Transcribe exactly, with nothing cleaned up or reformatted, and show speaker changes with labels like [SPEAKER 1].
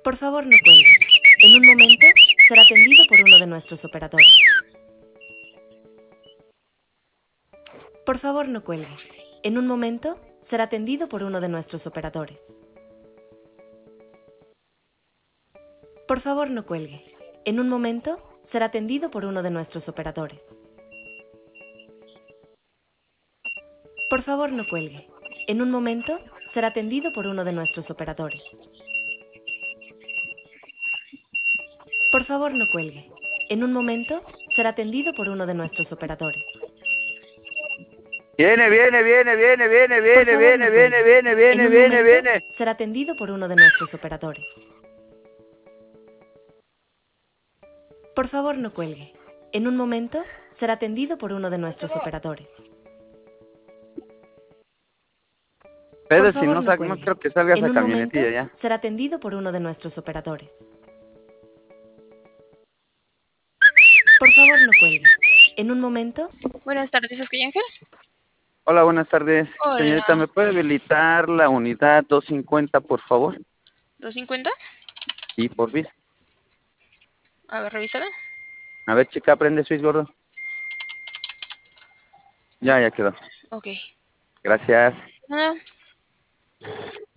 [SPEAKER 1] Por favor, no cuelgue. En un momento será atendido por uno de nuestros operadores. Por favor, no cuelgue. En un momento será atendido por uno de nuestros operadores. Por favor, no cuelgue. En un momento será atendido por uno de nuestros operadores. Por favor, no cuelgue. En un momento será atendido por uno de nuestros operadores. Por favor, no cuelgue. En un momento será atendido por uno de nuestros operadores.
[SPEAKER 2] Viene, viene, viene, viene, viene,
[SPEAKER 1] Por
[SPEAKER 2] viene,
[SPEAKER 1] favor,
[SPEAKER 2] viene,
[SPEAKER 1] no
[SPEAKER 2] viene,
[SPEAKER 1] cuelgue.
[SPEAKER 2] viene,
[SPEAKER 1] En
[SPEAKER 2] viene,
[SPEAKER 1] un
[SPEAKER 2] viene,
[SPEAKER 1] momento
[SPEAKER 2] viene.
[SPEAKER 1] será atendido por uno de nuestros operadores. Por favor, no cuelgue. En un momento será atendido por uno de nuestros operadores. Por
[SPEAKER 2] Pedro, si
[SPEAKER 1] favor,
[SPEAKER 2] no,
[SPEAKER 1] no
[SPEAKER 2] sa- no
[SPEAKER 1] cuelgue.
[SPEAKER 2] creo que salga
[SPEAKER 1] En
[SPEAKER 2] esa
[SPEAKER 1] un momento
[SPEAKER 2] camionetilla ya.
[SPEAKER 1] será atendido por uno de nuestros operadores. Por favor, no cuelgue. En un momento...
[SPEAKER 3] Buenas tardes, Oscar Ángel.
[SPEAKER 2] Hola, buenas tardes. Señorita,
[SPEAKER 3] Hola.
[SPEAKER 2] ¿me puede habilitar la unidad doscientos cincuenta, por favor?
[SPEAKER 3] ¿doscientos cincuenta?
[SPEAKER 2] Sí, por fin.
[SPEAKER 3] A ver, revísala.
[SPEAKER 2] A ver, chica, prende switch, gordo. Ya, ya quedó.
[SPEAKER 3] Ok.
[SPEAKER 2] Gracias.
[SPEAKER 3] Nada.